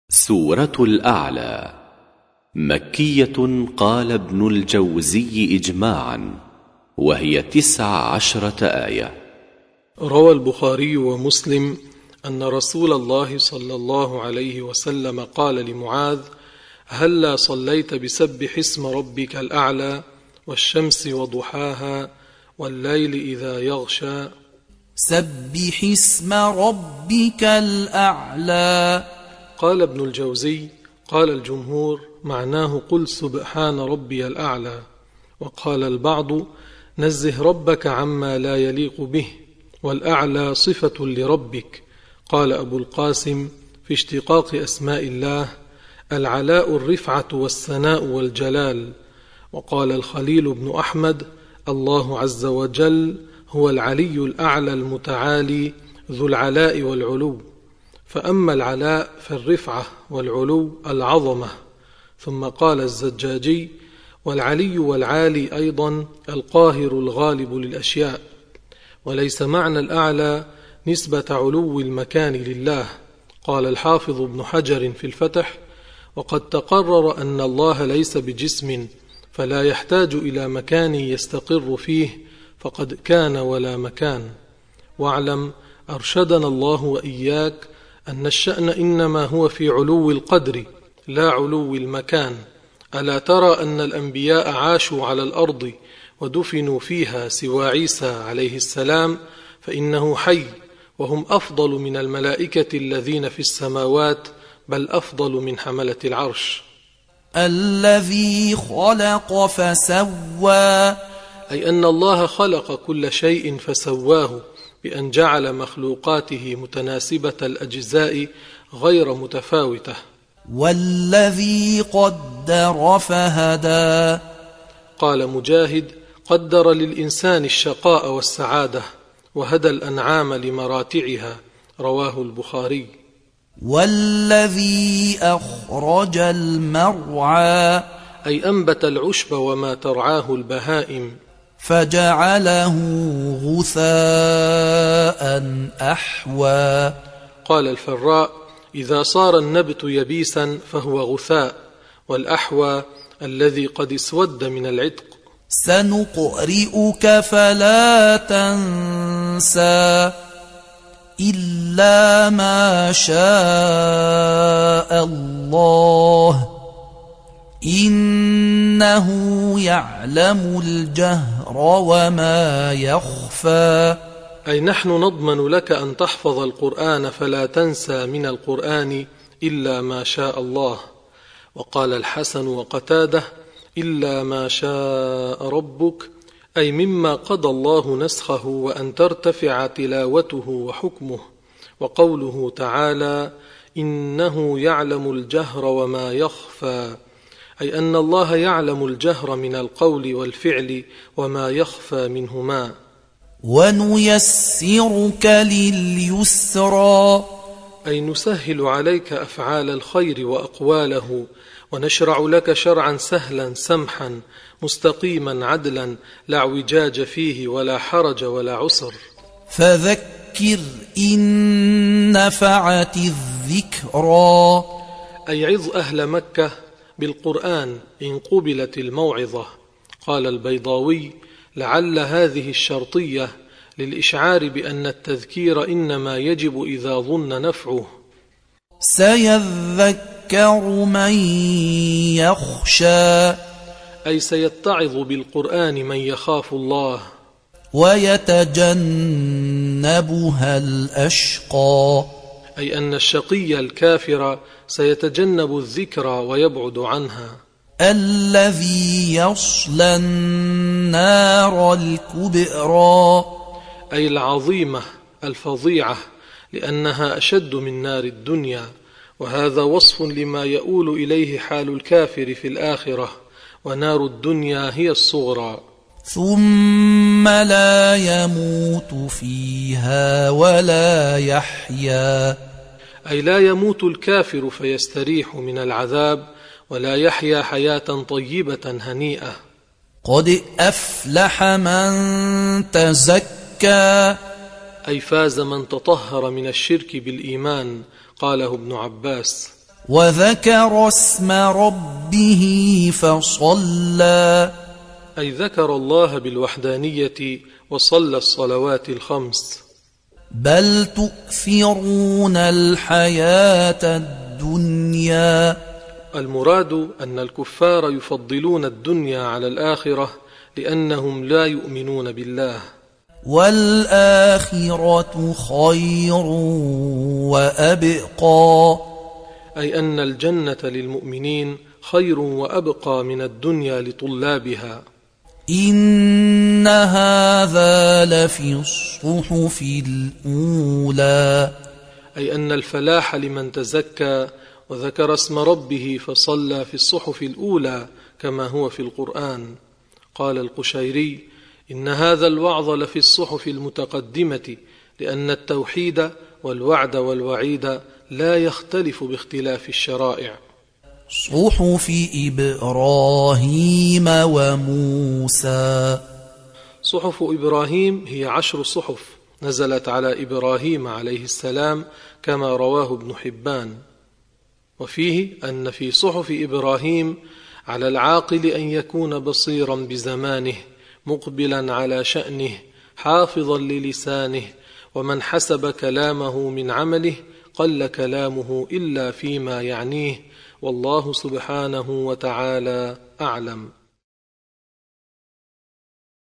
سورة الأعلى مكية، قال ابن الجوزي إجماعا، وهي 19 آية. روى البخاري ومسلم أن رسول الله صلى الله عليه وسلم قال لمعاذ: هلا صليت بسبح اسم ربك الأعلى والشمس وضحاها والليل إذا يغشى. سبح اسم ربك الأعلى. قال ابن الجوزي: قال الجمهور معناه قل سبحان ربي الأعلى، وقال البعض نزه ربك عما لا يليق به، والأعلى صفة لربك. قال أبو القاسم في اشتقاق أسماء الله: العلاء الرفعة والثناء والجلال. وقال الخليل بن أحمد: الله عز وجل هو العلي الأعلى المتعالي ذو العلاء والعلو، فأما العلاء فالرفعة والعلو العظمة. ثم قال الزجاجي: والعلي والعالي أيضا القاهر الغالب للأشياء، وليس معنى الأعلى نسبة علو المكان لله. قال الحافظ ابن حجر في الفتح: وقد تقرر أن الله ليس بجسم، فلا يحتاج إلى مكان يستقر فيه، فقد كان ولا مكان. واعلم أرشدنا الله وإياك أن الشأن إنما هو في علو القدر لا علو المكان. ألا ترى أن الأنبياء عاشوا على الأرض ودفنوا فيها سوى عيسى عليه السلام، فإنه حي، وهم أفضل من الملائكة الذين في السماوات، بل أفضل من حملة العرش. الذي خلق فسوى، أي أن الله خلق كل شيء فسواه بأن جعل مخلوقاته متناسبة الأجزاء غير متفاوتة. والذي قدر فهدى. قال مجاهد: قدر للإنسان الشقاء والسعادة، وهدى الأنعام لمراتعها. رواه البخاري. والذي أخرج المرعى، أي أنبت العشب وما ترعاه البهائم. فجعله غثاء أحوى. قال الفراء: إذا صار النبت يبيسا فهو غثاء، والأحوى الذي قد اسود من العتق. سنقرئك فلا تنسى إلا ما شاء الله إنه يعلم الجهر وما يخفى. أي نحن نضمن لك أن تحفظ القرآن فلا تنسى من القرآن إلا ما شاء الله. وقال الحسن وقتاده: إلا ما شاء ربك، أي مما قضى الله نسخه وأن ترتفع تلاوته وحكمه. وقوله تعالى: إنه يعلم الجهر وما يخفى، أي أن الله يعلم الجهر من القول والفعل وما يخفى منهما. ونيسرك لليسرى، أي نسهل عليك أفعال الخير وأقواله، ونشرع لك شرعا سهلا سمحا مستقيما عدلا، لا اعوجاج فيه ولا حرج ولا عسر. فذكر إن نفعت الذكرى، أي عظ أهل مكة بالقرآن إن قبلت الموعظة. قال البيضاوي: لعل هذه الشرطية للإشعار بأن التذكير إنما يجب إذا ظن نفعه. سيذكر من يخشى، أي سيتعظ بالقرآن من يخاف الله. ويتجنبها الأشقى، أي أن الشقي الكافر سيتجنب الذكرى ويبعد عنها. الذي يصلى النار الكبرى، أي العظيمة الفظيعة، لأنها أشد من نار الدنيا، وهذا وصف لما يؤول إليه حال الكافر في الآخرة، ونار الدنيا هي الصغرى. ثم لا يموت فيها ولا يحيا، أي لا يموت الكافر فيستريح من العذاب، ولا يحيا حياة طيبة هنيئة. قد أفلح من تزكى، أي فاز من تطهر من الشرك بالإيمان. قاله ابن عباس. وذكر اسم ربه فصلى أي ذكر الله بالوحدانية وصلى الصلوات الخمس. بل تؤثرون الحياة الدنيا. المراد أن الكفار يفضلون الدنيا على الآخرة لأنهم لا يؤمنون بالله. والآخرة خير وأبقى. أي أن الجنة للمؤمنين خير وأبقى من الدنيا لطلابها. إن هذا لفي الصحف الأولى. أي أن الفلاح لمن تزكى وذكر اسم ربه فصلى في الصحف الأولى كما هو في القرآن. قال القشيري: إن هذا الوعظ لفي الصحف المتقدمة، لأن التوحيد والوعد والوعيد لا يختلف باختلاف الشرائع. صحف إبراهيم وموسى. صحف إبراهيم هي 10 صحف نزلت على إبراهيم عليه السلام كما رواه ابن حبان. وفيه أن في صحف إبراهيم على العاقل أن يكون بصيرا بزمانه، مقبلا على شأنه، حافظا للسانه، ومن حسب كلامه من عمله قل كلامه إلا فيما يعنيه، والله سبحانه وتعالى أعلم.